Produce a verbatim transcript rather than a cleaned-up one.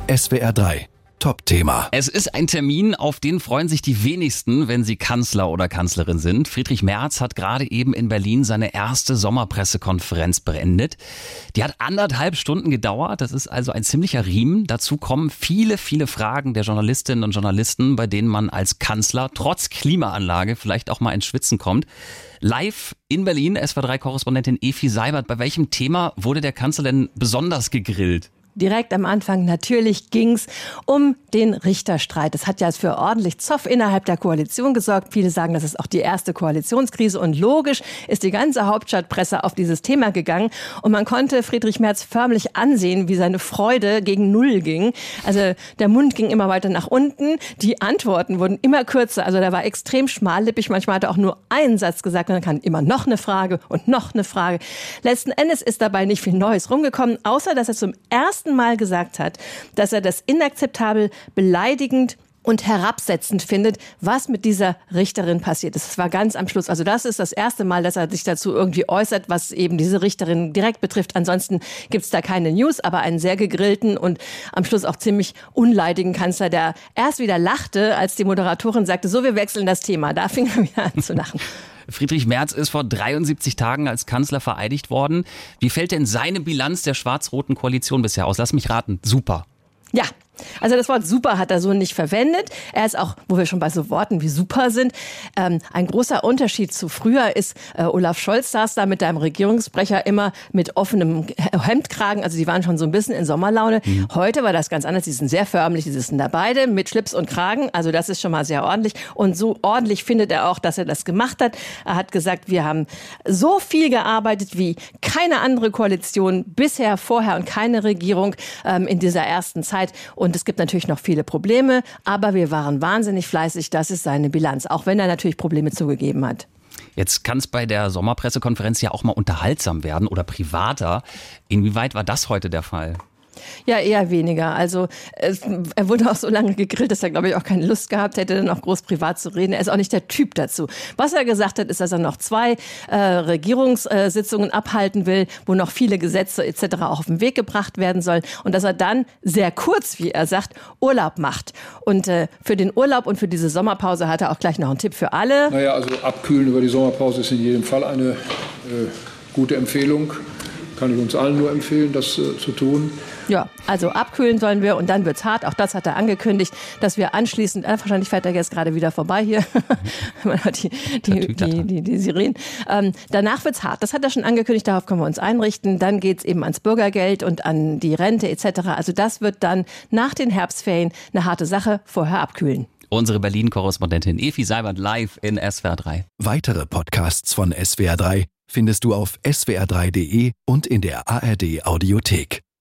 S W R drei Top-Thema. Es ist ein Termin, auf den freuen sich die wenigsten, wenn sie Kanzler oder Kanzlerin sind. Friedrich Merz hat gerade eben in Berlin seine erste Sommerpressekonferenz beendet. Die hat anderthalb Stunden gedauert. Das ist also ein ziemlicher Riemen. Dazu kommen viele, viele Fragen der Journalistinnen und Journalisten, bei denen man als Kanzler trotz Klimaanlage vielleicht auch mal ins Schwitzen kommt. Live in Berlin, S W R drei Korrespondentin Efi Seibert. Bei welchem Thema wurde der Kanzler denn besonders gegrillt? Direkt am Anfang natürlich ging's um den Richterstreit. Das hat ja für ordentlich Zoff innerhalb der Koalition gesorgt. Viele sagen, das ist auch die erste Koalitionskrise. Und logisch ist die ganze Hauptstadtpresse auf dieses Thema gegangen. Und man konnte Friedrich Merz förmlich ansehen, wie seine Freude gegen Null ging. Also der Mund ging immer weiter nach unten. Die Antworten wurden immer kürzer. Also der war extrem schmallippig. Manchmal hat er auch nur einen Satz gesagt. Und dann kam immer noch eine Frage und noch eine Frage. Letzten Endes ist dabei nicht viel Neues rumgekommen, außer dass er zum ersten Mal gesagt hat, dass er das inakzeptabel, beleidigend und herabsetzend findet, was mit dieser Richterin passiert ist. Das war ganz am Schluss. Also das ist das erste Mal, dass er sich dazu irgendwie äußert, was eben diese Richterin direkt betrifft. Ansonsten gibt's da keine News, aber einen sehr gegrillten und am Schluss auch ziemlich unleidigen Kanzler, der erst wieder lachte, als die Moderatorin sagte, so, wir wechseln das Thema. Da fing er wieder an zu lachen. Friedrich Merz ist vor dreiundsiebzig Tagen als Kanzler vereidigt worden. Wie fällt denn seine Bilanz der schwarz-roten Koalition bisher aus? Lass mich raten, super. Ja. Also das Wort super hat er so nicht verwendet. Er ist auch, wo wir schon bei so Worten wie super sind, ähm, ein großer Unterschied zu früher ist, äh, Olaf Scholz saß da mit deinem Regierungssprecher immer mit offenem Hemdkragen, also die waren schon so ein bisschen in Sommerlaune. Mhm. Heute war das ganz anders, die sind sehr förmlich, die sitzen da beide mit Schlips und Kragen, also das ist schon mal sehr ordentlich und so ordentlich findet er auch, dass er das gemacht hat. Er hat gesagt, wir haben so viel gearbeitet wie keine andere Koalition bisher, vorher und keine Regierung ähm, in dieser ersten Zeit. Und es gibt natürlich noch viele Probleme, aber wir waren wahnsinnig fleißig. Das ist seine Bilanz, auch wenn er natürlich Probleme zugegeben hat. Jetzt kann es bei der Sommerpressekonferenz ja auch mal unterhaltsam werden oder privater. Inwieweit war das heute der Fall? Ja, eher weniger. Also es, er wurde auch so lange gegrillt, dass er, glaube ich, auch keine Lust gehabt hätte, dann auch groß privat zu reden. Er ist auch nicht der Typ dazu. Was er gesagt hat, ist, dass er noch zwei äh, Regierungssitzungen abhalten will, wo noch viele Gesetze et cetera auch auf den Weg gebracht werden sollen und dass er dann sehr kurz, wie er sagt, Urlaub macht. Und äh, für den Urlaub und für diese Sommerpause hat er auch gleich noch einen Tipp für alle. Naja, also abkühlen über die Sommerpause ist in jedem Fall eine äh, gute Empfehlung. Kann ich uns allen nur empfehlen, das äh, zu tun. Ja, also abkühlen sollen wir und dann wird's hart. Auch das hat er angekündigt, dass wir anschließend, äh, wahrscheinlich fährt er jetzt gerade wieder vorbei hier, man hört die, die, die, die, die Sirenen. Ähm, danach wird's hart. Das hat er schon angekündigt, darauf können wir uns einrichten. Dann geht's eben ans Bürgergeld und an die Rente et cetera. Also das wird dann nach den Herbstferien eine harte Sache, vorher abkühlen. Unsere Berlin-Korrespondentin Efi Seibert live in S W R drei. Weitere Podcasts von S W R drei findest du auf S W R drei Punkt de und in der A R D Audiothek.